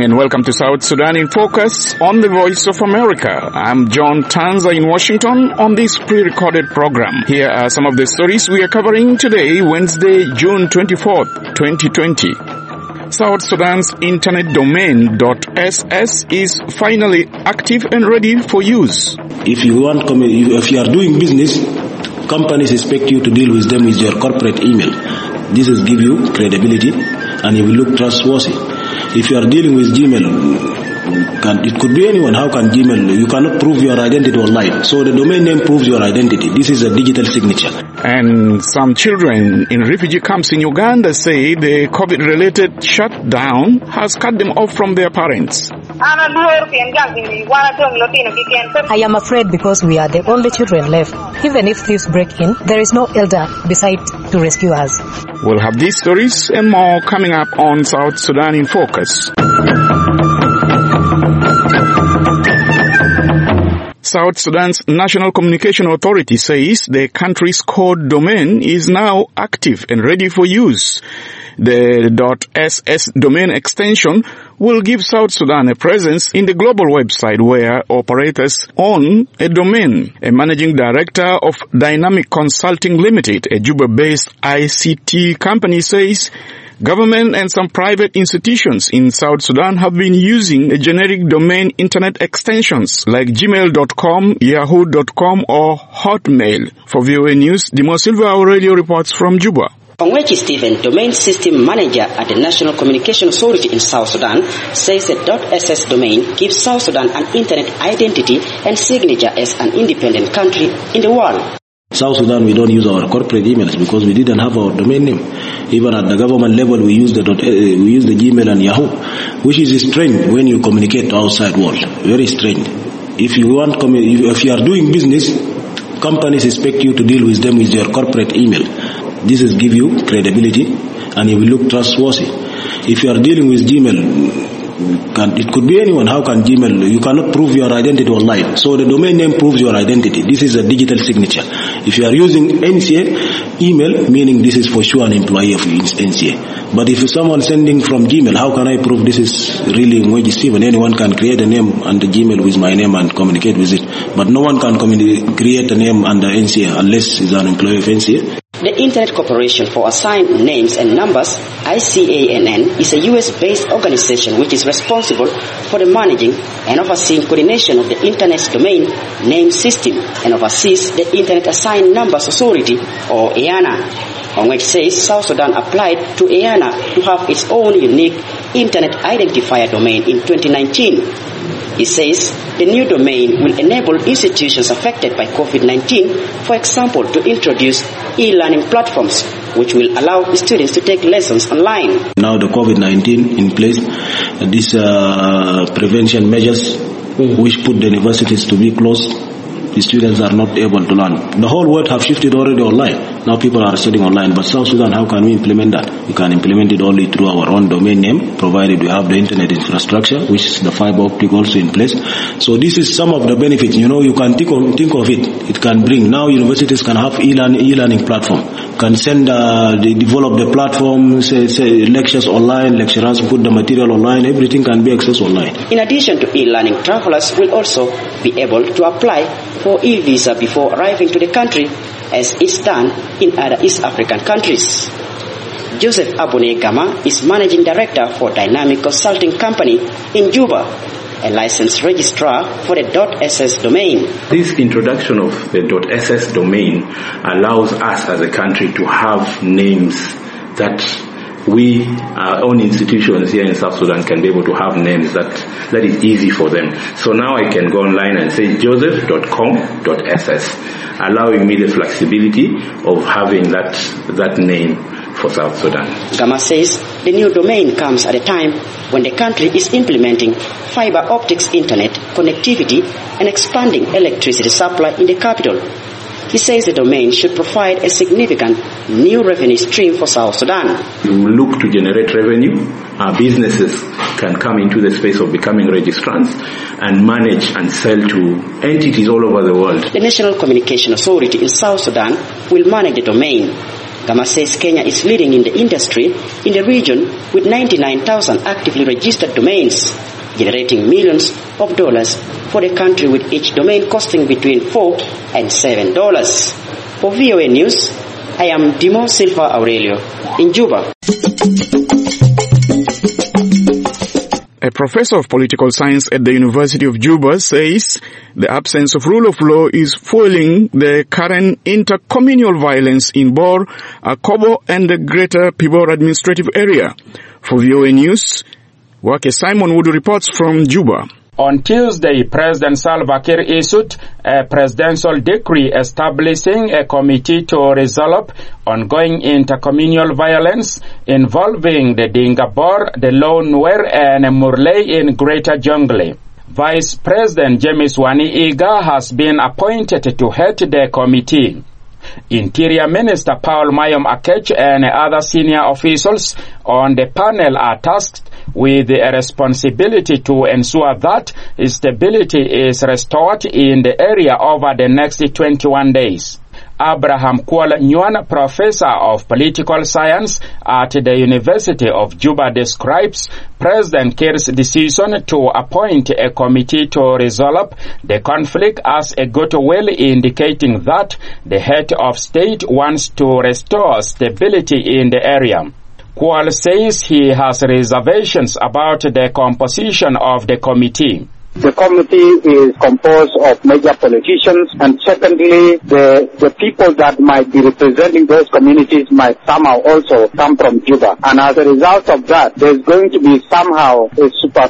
and welcome to South Sudan in Focus on the Voice of America. I'm John Tanza in Washington on this pre-recorded program. Here are some of the stories we are covering today, Wednesday, June 24th, 2020. South Sudan's internet domain .ss is finally active and ready for use. If you are doing business, companies expect you to deal with them with your corporate email. This will give you credibility and you will look trustworthy. If you are dealing with Gmail, it could be anyone. How can Gmail? You cannot prove your identity online. So the domain name proves your identity. This is a digital signature. And some children in refugee camps in Uganda say the COVID-related shutdown has cut them off from their parents. I am afraid because we are the only children left. Even if thieves break in, there is no elder beside to rescue us. We'll have these stories and more coming up on South Sudan in Focus. South Sudan's National Communication Authority says the country's code domain is now active and ready for use. The .ss domain extension will give South Sudan a presence in the global website where operators own a domain. A managing director of Dynamic Consulting Limited, a Juba-based ICT company, says government and some private institutions in South Sudan have been using a generic domain internet extensions like gmail.com, yahoo.com or Hotmail. For VOA News, Dimo Silva Aurelio reports from Juba. Ongwechi Stephen, Domain System Manager at the National Communication Authority in South Sudan, says the .ss domain gives South Sudan an internet identity and signature as an independent country in the world. South Sudan, we don't use our corporate emails because we didn't have our domain name. Even at the government level, we use the Gmail and Yahoo, which is strange when you communicate to outside world. Very strange. If you are doing business, companies expect you to deal with them with your corporate email. This will give you credibility and you will look trustworthy. If you are dealing with Gmail, it could be anyone. How can Gmail? You cannot prove your identity online. So the domain name proves your identity. This is a digital signature. If you are using NCA email, meaning this is for sure an employee of NCA. But if someone sending from Gmail, how can I prove this is really Ongwechi Stephen? Anyone can create a name under Gmail with my name and communicate with it. But no one can create a name under NCA unless it's an employee of NCA. The Internet Corporation for Assigned Names and Numbers, ICANN, is a US-based organization which is responsible for the managing and overseeing coordination of the Internet's domain name system and oversees the Internet Assigned Numbers Authority, or IANA. Ongwechi says South Sudan applied to IANA to have its own unique Internet Identifier domain in 2019. He says the new domain will enable institutions affected by COVID-19, for example, to introduce e-learning platforms, which will allow students to take lessons online. Now the COVID-19 in place, these prevention measures, which put the universities to be closed, the students are not able to learn. The whole world have shifted already online. Now people are studying online. But South Sudan, how can we implement that? We can implement it only through our own domain name, provided we have the internet infrastructure, which is the fiber optic also in place. So this is some of the benefits. You can think of it. It can bring. Now universities can have e-learning platform. Can send, develop the platform, say lectures online, lecturers put the material online, everything can be accessed online. In addition to e-learning, travelers will also be able to apply for e-visa before arriving to the country, as is done in other East African countries. Joseph Abune Gama is Managing Director for Dynamic Consulting Company in Juba, a licensed registrar for the .ss domain. This introduction of the .ss domain allows us as a country to have names that we, our own institutions here in South Sudan, can be able to have names that is easy for them. So now I can go online and say joseph.com.ss, allowing me the flexibility of having that name for South Sudan. Gama says the new domain comes at a time when the country is implementing fiber optics internet connectivity and expanding electricity supply in the capital. He says the domain should provide a significant new revenue stream for South Sudan. We will look to generate revenue. Our businesses can come into the space of becoming registrants and manage and sell to entities all over the world. The National Communication Authority in South Sudan will manage the domain. Gama says Kenya is leading in the industry in the region with 99,000 actively registered domains, generating millions of dollars for the country, with each domain costing between $4 and $7. For VOA News, I am Dimo Silva Aurelio in Juba. A professor of political science at the University of Juba says the absence of rule of law is fueling the current intercommunal violence in Bor, Akobo and the Greater Pibor administrative area. For VOA News, Wake Simon Wood reports from Juba. On Tuesday, President Salva Kiir issued a presidential decree establishing a committee to resolve ongoing intercommunal violence involving the Dinga Bor, the Lone Nuer and Murle in Greater Jonglei. Vice President James Wani Iga has been appointed to head the committee. Interior Minister Paul Mayom Akech and other senior officials on the panel are tasked with the responsibility to ensure that stability is restored in the area over the next 21 days. Abraham Kuala Nyuan, professor of political science at the University of Juba, describes President Kiir's decision to appoint a committee to resolve the conflict as a goodwill, indicating that the head of state wants to restore stability in the area. Kuala says he has reservations about the composition of the committee. The committee is composed of major politicians, and secondly, the people that might be representing those communities might somehow also come from Juba. And as a result of that, there's going to be somehow a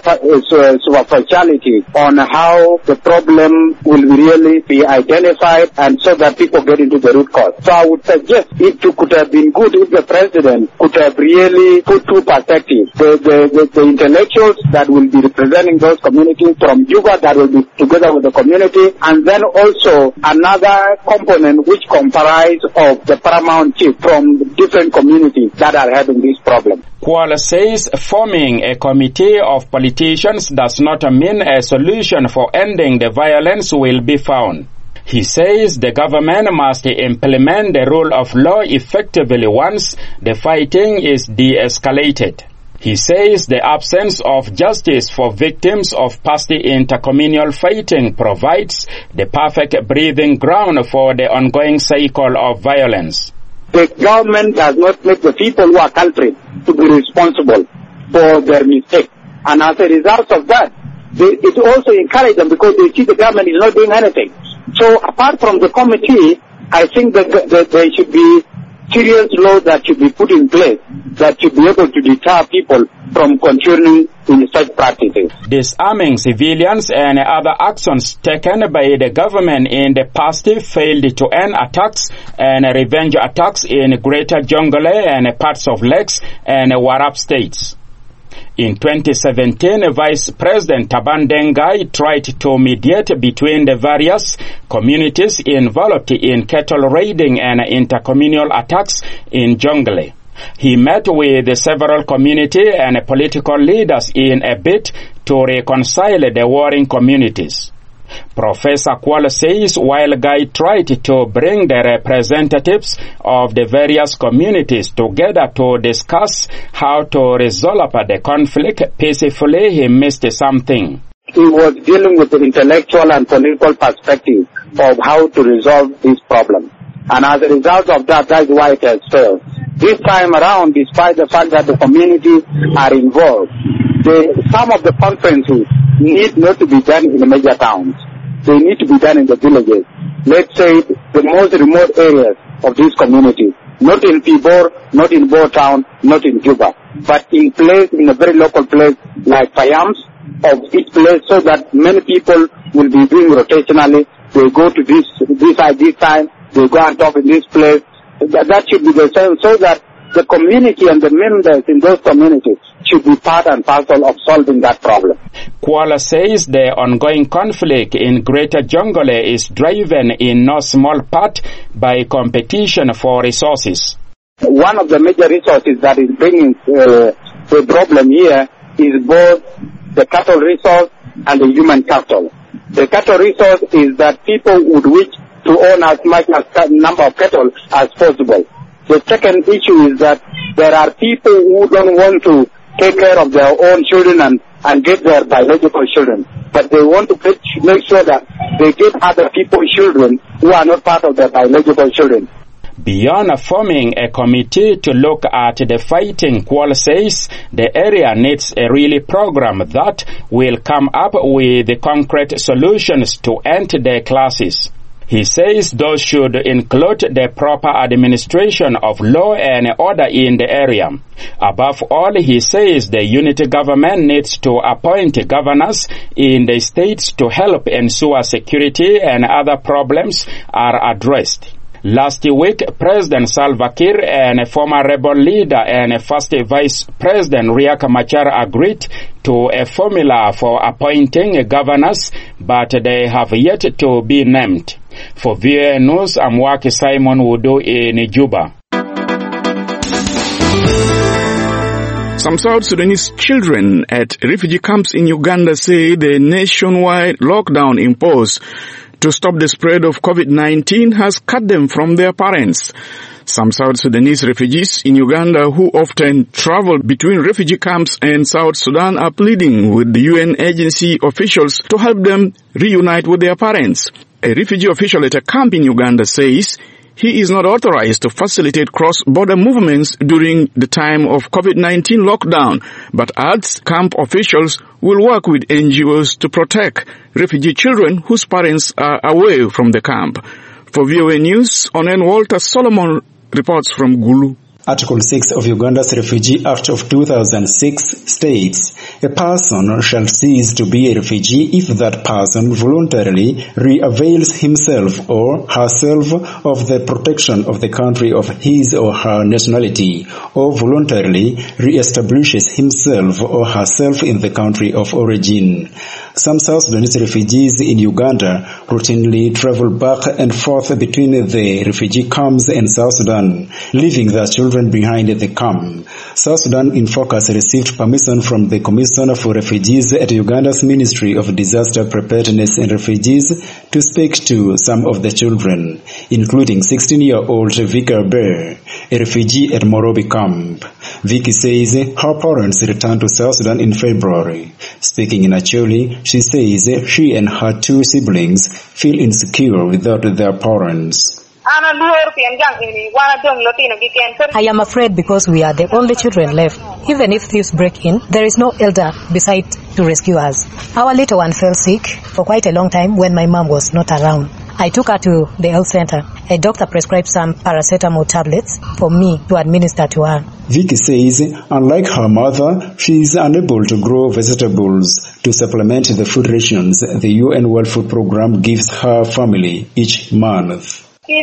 superficiality on how the problem will really be identified, and so that people get into the root cause. So I would suggest it could have been good if the president could have really put two perspectives. The intellectuals that will be representing those communities from Juba that will be together with the community, and then also another component which comprise of the paramount chief from different communities that are having this problem. Kuala says forming a committee of politicians does not mean a solution for ending the violence will be found. He says the government must implement the rule of law effectively once the fighting is de-escalated. He says the absence of justice for victims of past intercommunal fighting provides the perfect breathing ground for the ongoing cycle of violence. The government does not make the people who are culprits to be responsible for their mistake. And as a result of that, it also encourages them because they see the government is not doing anything. So apart from the committee, I think that there should be serious laws that should be put in place that should be able to deter people from continuing in such practices. Disarming civilians and other actions taken by the government in the past failed to end attacks and revenge attacks in Greater Jonglei and parts of Lakes and Warrap states. In 2017, Vice President Taban Dengai tried to mediate between the various communities involved in cattle raiding and intercommunal attacks in Jonglei. He met with several community and political leaders in a bid to reconcile the warring communities. Professor Kuala says while Guy tried to bring the representatives of the various communities together to discuss how to resolve the conflict peacefully, he missed something. He was dealing with the intellectual and political perspective of how to resolve this problem. And as a result of that, that's why it has failed. This time around, despite the fact that the communities are involved, some of the conferences need not to be done in the major towns. They need to be done in the villages. Let's say the most remote areas of these communities. Not in Pibor, not in Bo Town, not in Juba, but in a very local place like Payams of each place, so that many people will be doing rotationally. They go to this time, they go and talk in this place. That should be the same, so that the community and the members in those communities should be part and parcel of solving that problem. Kuala says the ongoing conflict in Greater Jonglei is driven in no small part by competition for resources. One of the major resources that is bringing the problem here is both the cattle resource and the human capital. The cattle resource is that people would wish to own as much number of cattle as possible. The second issue is that there are people who don't want to take care of their own children and get their biological children, but they want to make sure that they get other people's children who are not part of their biological children. Beyond forming a committee to look at the fighting, Kwal says the area needs a really program that will come up with the concrete solutions to end the classes. He says those should include the proper administration of law and order in the area. Above all, he says the unity government needs to appoint governors in the states to help ensure security and other problems are addressed. Last week, President Salva Kiir and former rebel leader and first Vice President Riek Machar agreed to a formula for appointing governors, but they have yet to be named. For VOA News, I'm Waki Simon Wudu in Juba. Some South Sudanese children at refugee camps in Uganda say the nationwide lockdown imposed to stop the spread of COVID-19 has cut them from their parents. Some South Sudanese refugees in Uganda who often travel between refugee camps and South Sudan are pleading with the UN agency officials to help them reunite with their parents. A refugee official at a camp in Uganda says he is not authorized to facilitate cross-border movements during the time of COVID-19 lockdown, but adds camp officials will work with NGOs to protect refugee children whose parents are away from the camp. For VOA News, Onen Walter Solomon reports from Gulu. Article 6 of Uganda's Refugee Act of 2006 states, a person shall cease to be a refugee if that person voluntarily re-avails himself or herself of the protection of the country of his or her nationality, or voluntarily re-establishes himself or herself in the country of origin. Some South Sudanese refugees in Uganda routinely travel back and forth between the refugee camps and South Sudan, leaving their children behind the camp. South Sudan in Focus received permission from the Commissioner for Refugees at Uganda's Ministry of Disaster Preparedness and Refugees to speak to some of the children, including 16-year-old Vika Bear, a refugee at Morobi camp. Vicky says her parents returned to South Sudan in February. Speaking in Acholi, she says she and her two siblings feel insecure without their parents. I am afraid because we are the only children left. Even if thieves break in, there is no elder beside to rescue us. Our little one fell sick for quite a long time when my mom was not around. I took her to the health center. A doctor prescribed some paracetamol tablets for me to administer to her. Vicky says, unlike her mother, she is unable to grow vegetables to supplement the food rations the UN World Food Program gives her family each month.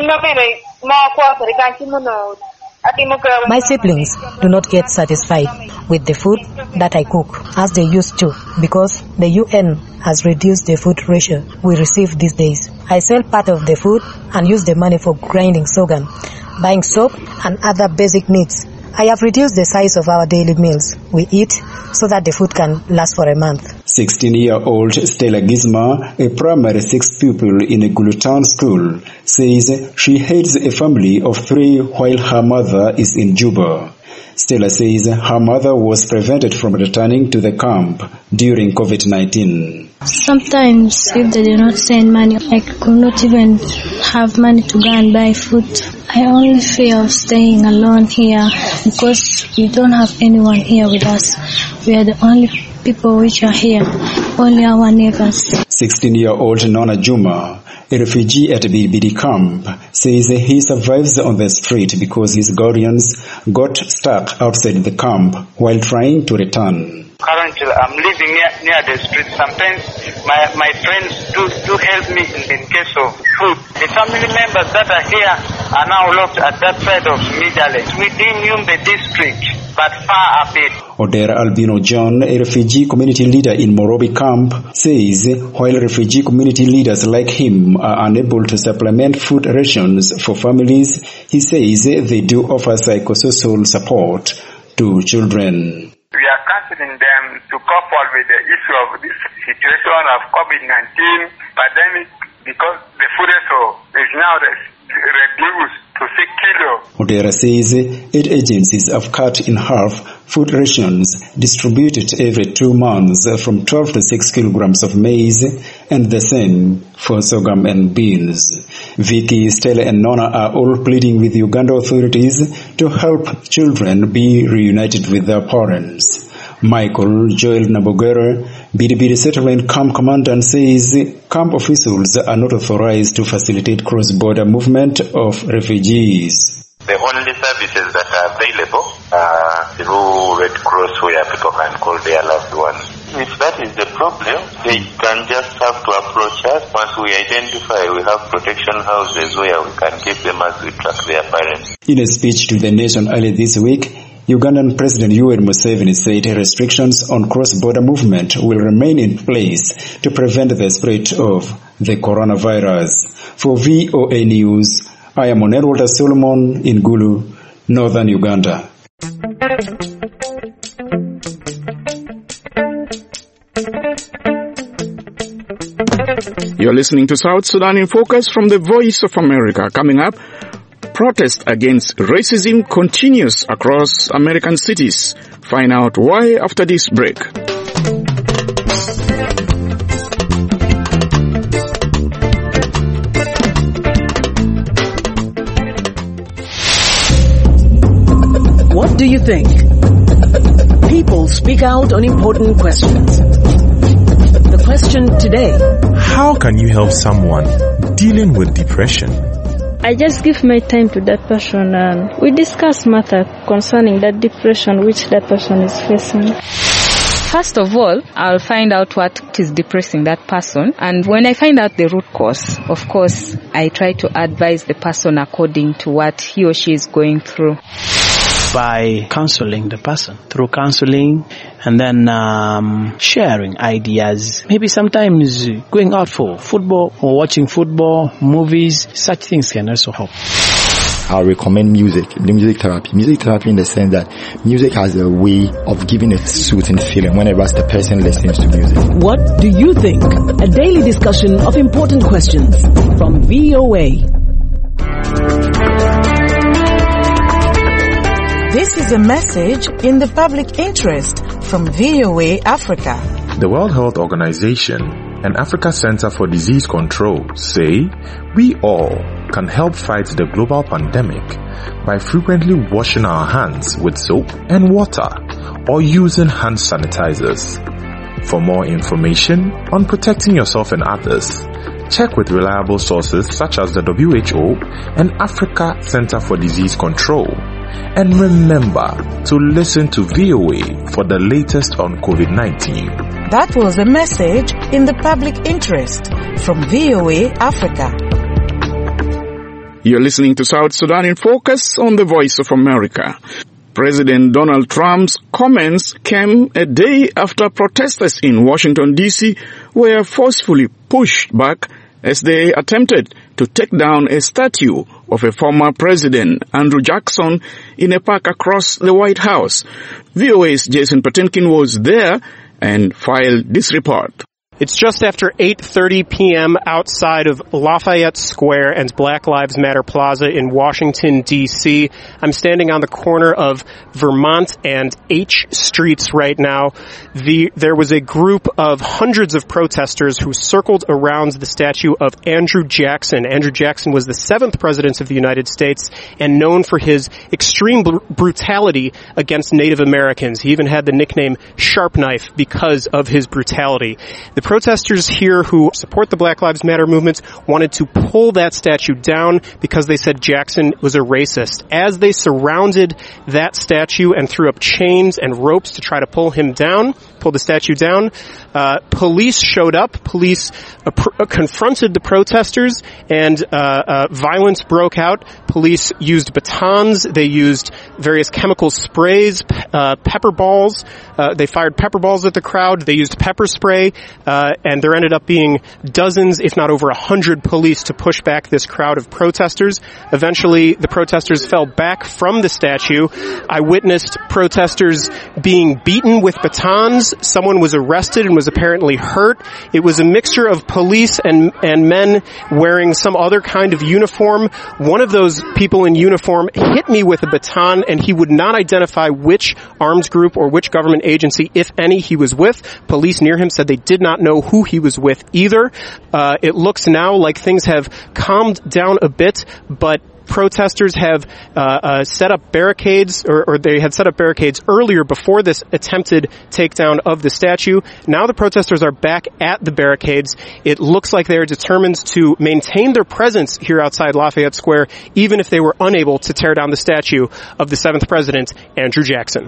My siblings do not get satisfied with the food that I cook as they used to because the UN has reduced the food ration we receive these days. I sell part of the food and use the money for grinding sorghum, buying soap and other basic needs. I have reduced the size of our daily meals we eat so that the food can last for a month. 16-year-old Stella Gizma, a primary 6 pupil in a Gulutown school, says she heads a family of 3 while her mother is in Juba. Stella says her mother was prevented from returning to the camp during COVID-19. Sometimes if they do not send money, I could not even have money to go and buy food. I only fear of staying alone here because we don't have anyone here with us. We are the only people which are here, only our neighbors. 16-year-old Nona Juma, a refugee at Bibidi camp, says he survives on the street because his guardians got stuck outside the camp while trying to return. Currently, I'm living near the street. Sometimes my friends do help me in case of food. The family members that are here are now locked at that side of Midale, within Yumbe district, but far a bit. Odera Albino John, a refugee community leader in Morobi camp, says while refugee community leaders like him are unable to supplement food rations for families, he says they do offer psychosocial support to children. We are counseling them to couple with the issue of this situation of COVID-19 pandemic because the food is now reduced to Odera says 8 agencies have cut in half food rations distributed every 2 months from 12 to 6 kilograms of maize, and the same for sorghum and beans. Vicky, Stella and Nona are all pleading with Uganda authorities to help children be reunited with their parents. Michael Joel Nabogera, Bidibidi Settlement Camp Commandant, says camp officials are not authorized to facilitate cross-border movement of refugees. The only services that are available are through Red Cross, where people can call their loved ones. If that is the problem, they can just have to approach us. Once we identify, we have protection houses where we can keep them as we track their parents. In a speech to the nation earlier this week, Ugandan President Yoweri Museveni said restrictions on cross-border movement will remain in place to prevent the spread of the coronavirus. For VOA News, I am Onel Walter Solomon in Gulu, northern Uganda. You're listening to South Sudan in Focus from the Voice of America. Coming up, protest against racism continues across American cities. Find out why after this break. What do you think? People speak out on important questions. The question today: how can you help someone dealing with depression? I just give my time to that person and we discuss matter concerning that depression which that person is facing. First of all, I'll find out what is depressing that person, and when I find out the root cause, of course, I try to advise the person according to what he or she is going through. By counseling the person, through counseling and then sharing ideas. Maybe sometimes going out for football or watching football, movies, such things can also help. I recommend music therapy. Music therapy in the sense that music has a way of giving a soothing feeling whenever the person listens to music. What do you think? A daily discussion of important questions from VOA. This is a message in the public interest from VOA Africa. The World Health Organization and Africa Center for Disease Control say we all can help fight the global pandemic by frequently washing our hands with soap and water or using hand sanitizers. For more information on protecting yourself and others, check with reliable sources such as the WHO and Africa Center for Disease Control. And remember to listen to VOA for the latest on COVID-19. That was a message in the public interest from VOA Africa. You're listening to South Sudan in Focus on the Voice of America. President Donald Trump's comments came a day after protesters in Washington, D.C. were forcefully pushed back as they attempted to take down a statue of a former president, Andrew Jackson, in a park across the White House. VOA's Jason Patinkin was there and filed this report. It's just after 8:30 p.m. outside of Lafayette Square and Black Lives Matter Plaza in Washington, D.C. I'm standing on the corner of Vermont and H Streets right now. There was a group of hundreds of protesters who circled around the statue of Andrew Jackson. Andrew Jackson was the 7th president of the United States and known for his extreme brutality against Native Americans. He even had the nickname Sharp Knife because of his brutality. The protesters here who support the Black Lives Matter movement wanted to pull that statue down because they said Jackson was a racist. As they surrounded that statue and threw up chains and ropes to try to pull the statue down, police showed up. Police confronted the protesters and violence broke out. Police used batons. They used various chemical sprays, pepper balls. They fired pepper balls at the crowd. They used pepper spray. and there ended up being dozens, if not over 100 police to push back this crowd of protesters. Eventually, the protesters fell back from the statue. I witnessed protesters being beaten with batons. Someone was arrested and was apparently hurt. It was a mixture of police and men wearing some other kind of uniform. One of those people in uniform hit me with a baton, and he would not identify which armed group or which government agency, if any, he was with. Police near him said they did not know who he was with either. It looks now like things have calmed down a bit, but protesters have set up barricades, or they had set up barricades earlier before this attempted takedown of the statue. Now the protesters are back at the barricades. It looks like they are determined to maintain their presence here outside Lafayette Square, even if they were unable to tear down the statue of the 7th President, Andrew Jackson.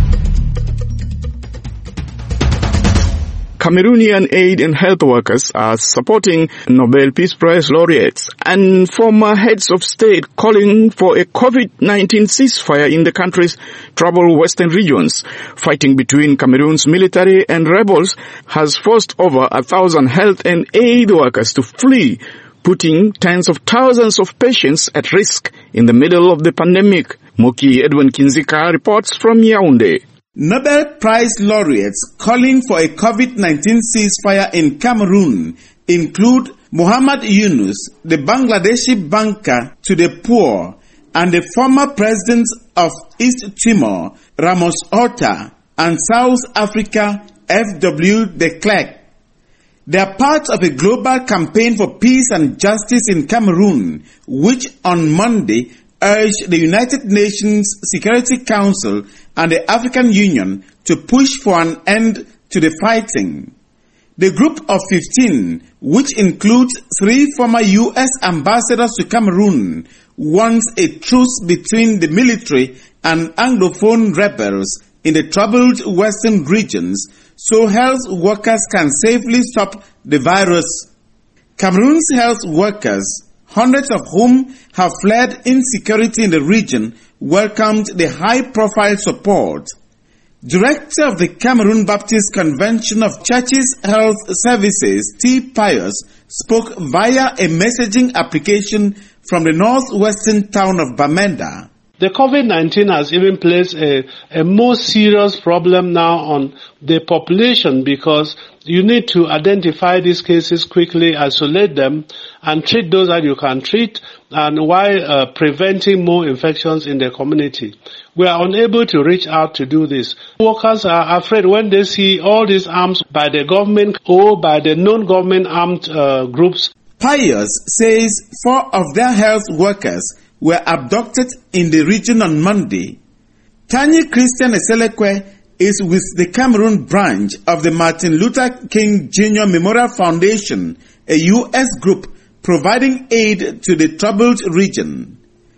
Cameroonian aid and health workers are supporting Nobel Peace Prize laureates and former heads of state calling for a COVID-19 ceasefire in the country's troubled western regions. Fighting between Cameroon's military and rebels has forced over 1,000 health and aid workers to flee, putting tens of thousands of patients at risk in the middle of the pandemic. Moki Edwin Kinzika reports from Yaoundé. Nobel Prize laureates calling for a COVID-19 ceasefire in Cameroon include Muhammad Yunus, the Bangladeshi banker to the poor, and the former president of East Timor, Ramos Horta, and South Africa, F.W. de Klerk. They are part of a global campaign for peace and justice in Cameroon, which on Monday urged the United Nations Security Council and the African Union to push for an end to the fighting. The group of 15, which includes 3 former U.S. ambassadors to Cameroon, wants a truce between the military and Anglophone rebels in the troubled western regions so health workers can safely stop the virus. Cameroon's health workers, hundreds of whom have fled insecurity in the region, welcomed the high-profile support. Director of the Cameroon Baptist Convention of Churches Health Services, T. Pius, spoke via a messaging application from the northwestern town of Bamenda. The COVID-19 has even placed a more serious problem now on the population because you need to identify these cases quickly, isolate them, and treat those that you can treat, and while preventing more infections in the community. We are unable to reach out to do this. Workers are afraid when they see all these arms by the government or by the non-government armed groups. Pius says 4 of their health workers were abducted in the region on Monday. Tanya Christian Eselekwe is with the Cameroon branch of the Martin Luther King Jr. Memorial Foundation, a U.S. group providing aid to the troubled region.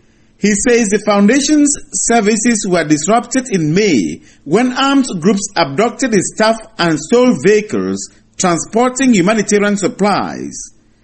He says the foundation's services were disrupted in May when armed groups abducted his staff and stole vehicles transporting humanitarian supplies.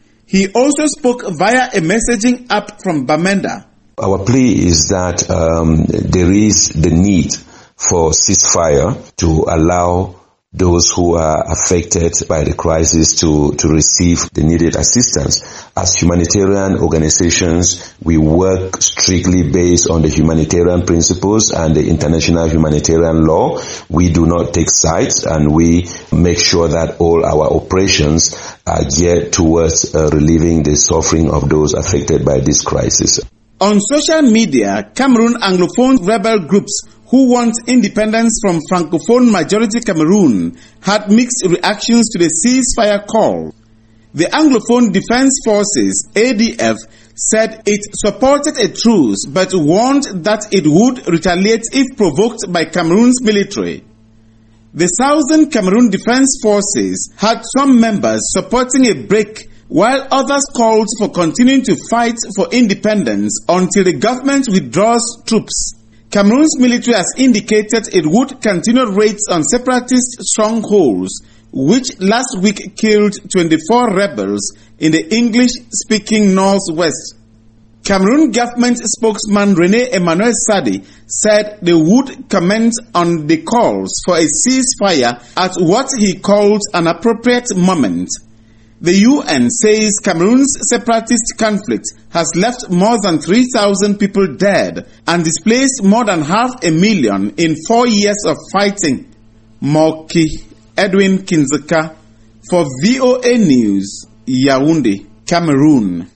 He also spoke via a messaging app from Bamenda. Our plea is that there is the need for ceasefire to allow those who are affected by the crisis to receive the needed assistance. As humanitarian organizations, we work strictly based on the humanitarian principles and the international humanitarian law. We do not take sides, and we make sure that all our operations are geared towards relieving the suffering of those affected by this crisis. On social media, Cameroon Anglophone rebel groups who want independence from Francophone majority Cameroon had mixed reactions to the ceasefire call. The Anglophone Defense Forces, ADF, said it supported a truce but warned that it would retaliate if provoked by Cameroon's military. The Southern Cameroon Defense Forces had some members supporting a break, while others called for continuing to fight for independence until the government withdraws troops. Cameroon's military has indicated it would continue raids on separatist strongholds, which last week killed 24 rebels in the English-speaking northwest. Cameroon government spokesman Rene Emmanuel Sadi said they would comment on the calls for a ceasefire at what he called an appropriate moment. The UN says Cameroon's separatist conflict has left more than 3,000 people dead and displaced more than 500,000 in 4 years of fighting. Moki Edwin Kinzeka for VOA News, Yaoundé, Cameroon.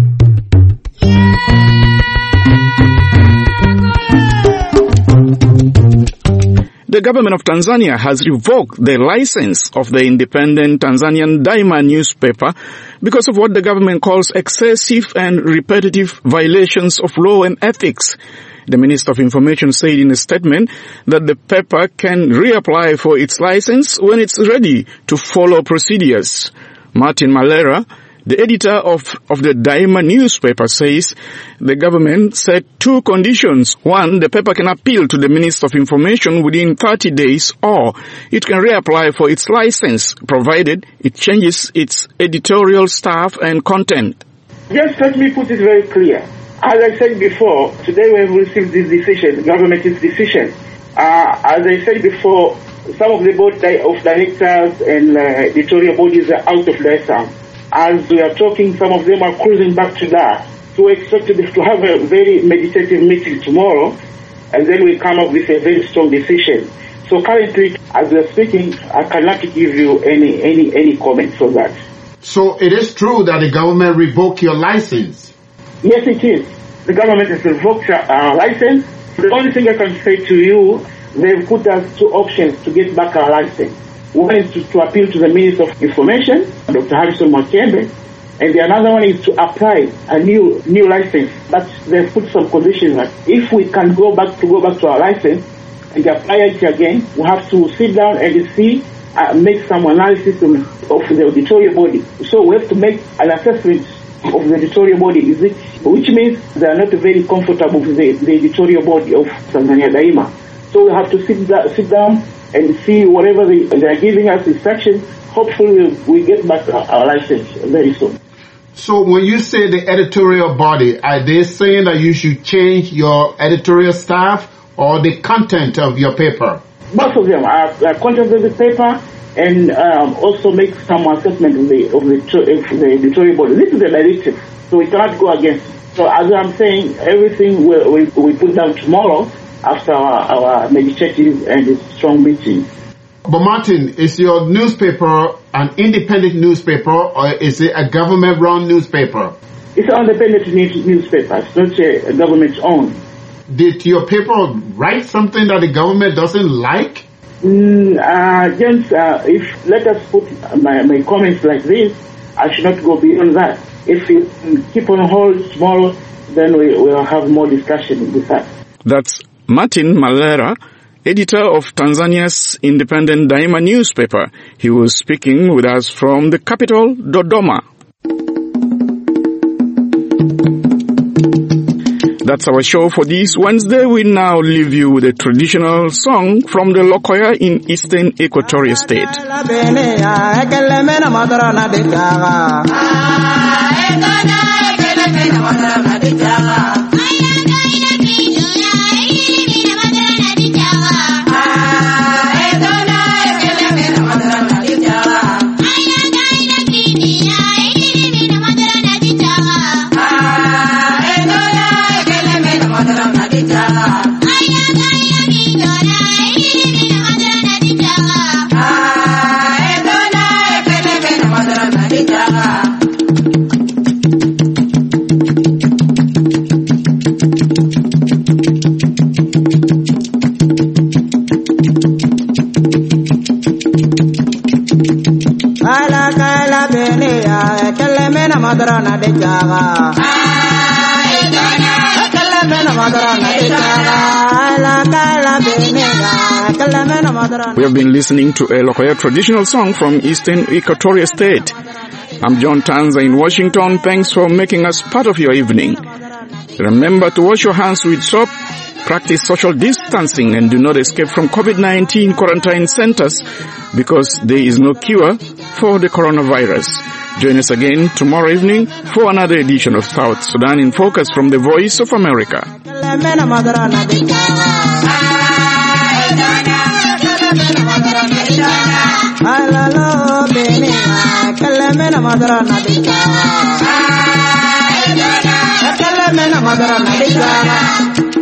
The government of Tanzania has revoked the license of the independent Tanzanian Daima newspaper because of what the government calls excessive and repetitive violations of law and ethics. The Minister of Information said in a statement that the paper can reapply for its license when it's ready to follow procedures. Martin Malera, the editor of the Daima newspaper, says the government set 2 conditions. 1, the paper can appeal to the Minister of Information within 30 days, or it can reapply for its license, provided it changes its editorial staff and content. Just let me put it very clear. As I said before, today we have received this decision, the government's decision. As I said before, some of the board of directors and editorial bodies are out of their sound. As we are talking, some of them are cruising back to Dar. So we expect to have a very meditative meeting tomorrow, and then we come up with a very strong decision. So currently, as we are speaking, I cannot give you any comments on that. So it is true that the government revoked your license? Yes, it is. The government has revoked our license. The only thing I can say to you, they've put us 2 options to get back our license. One is to appeal to the Minister of Information, Dr. Harrison Mwakembe, and the another one is to apply a new license. But they've put some conditions that if we can go back to our license and apply it again, we have to sit down and see, make some analysis of the editorial body. So we have to make an assessment of the editorial body, which means they are not very comfortable with the editorial body of Tanzania Daima. So we have to sit down and see whatever they are giving us instructions. Hopefully we get back our license very soon. So when you say the editorial body, are they saying that you should change your editorial staff or the content of your paper? Both of them are content of the paper and also make some assessment of the editorial body. This is a directive, so we cannot go against. So as I'm saying, everything we put down tomorrow after our meditative and strong meeting. But Martin, is your newspaper an independent newspaper or is it a government-run newspaper? It's an independent newspaper. It's not a government-owned. Did your paper write something that the government doesn't like? James, if let us put my comments like this, I should not go beyond that. If you keep on hold tomorrow, then we will have more discussion with that. That's Martin Malera, editor of Tanzania's independent Daima newspaper. He was speaking with us from the capital, Dodoma. That's our show for this Wednesday. We now leave you with a traditional song from the Lokoya in Eastern Equatoria State. We have been listening to a Lokoya traditional song from Eastern Equatoria State. I'm John Tanza in Washington. Thanks for making us part of your evening. Remember to wash your hands with soap, practice social distancing, and do not escape from COVID-19 quarantine centers because there is no cure for the coronavirus. Join us again tomorrow evening for another edition of South Sudan in Focus from the Voice of America. Madara